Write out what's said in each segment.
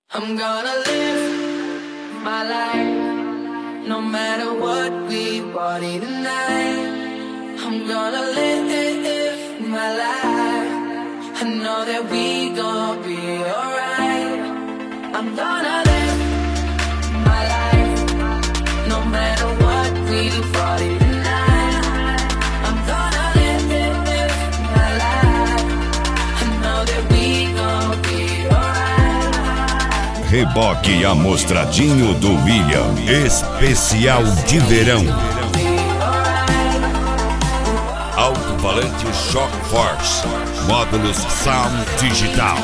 I'm gonna live my life, no matter what we party tonight. I'm gonna live my life, I know that we gon' be alright. I'm gonna live my life, no matter what we party tonight. I'm gonna live my life, I know that we gon' be alright. Reboque Amostradinho do William, especial de verão. Alto-falante Shock Force, módulos Sound Digital.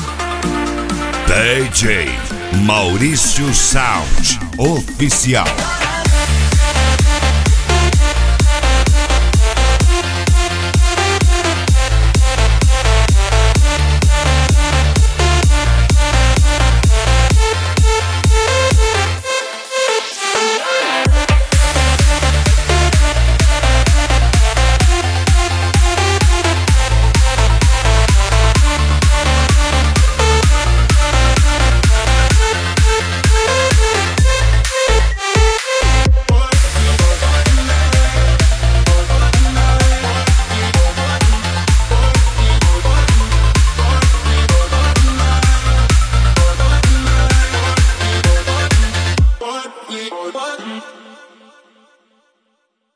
DJ Maurício Sound Oficial.